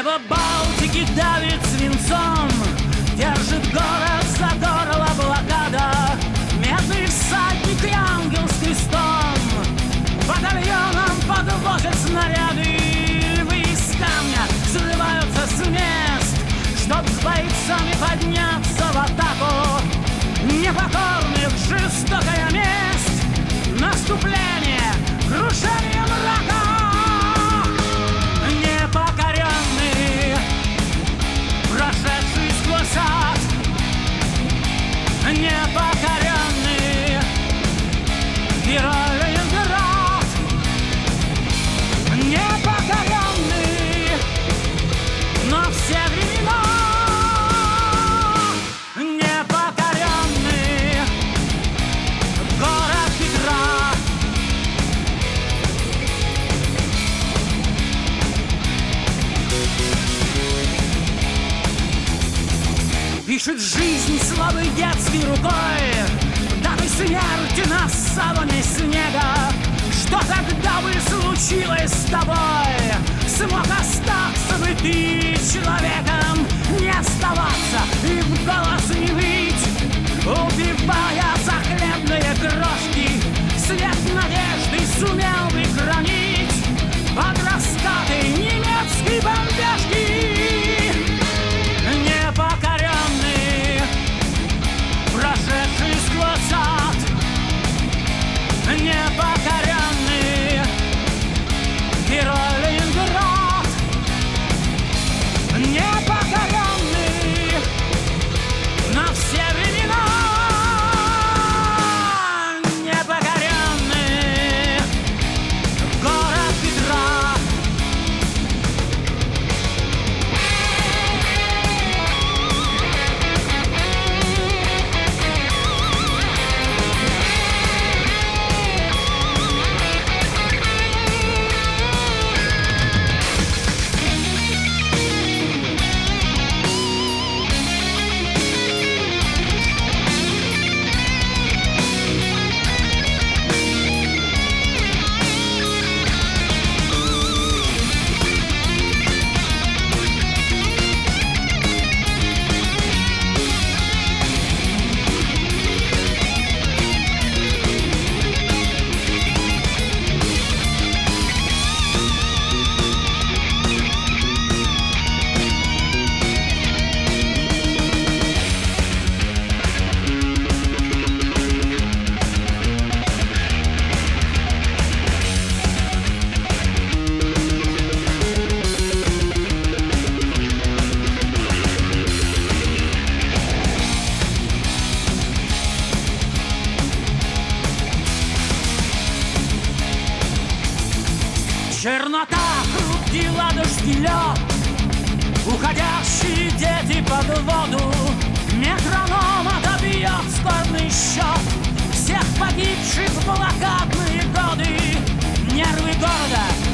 Небо Балтики давит свинцом, держит город за горло блокада. Медный всадник и ангел с крестом батальоном подвозят снаряды. Львы из камня взрываются с мест, чтоб с бойцами подняться в атаку. Непокорных жестокая месть, наступление, крушение мрака. Непокоренный, прошедший сквозь ад, непокоренный герой Ленинград, непокоренный на все времена, непокоренный город Петра. Пишет жизнь слабой детской рукой датой смерти на саване снега. Что тогда бы случилось с тобой? Смог остаться бы ты человеком, не оставаться и в голос не выть, убивая за хлебные крошки. Свет надежды сумел бы хранить под раскаты немецкой бомбежки. Непокоренный, прошедший сквозь ад, непокоренный герой Ленинград, непокоренный на все времена, непокоренный город Петра. Чернота, хрупкий ладожский лед, уходящие дети под воду. Метроном отобьет скорбный счет всех погибших в блокадные годы. Нервы города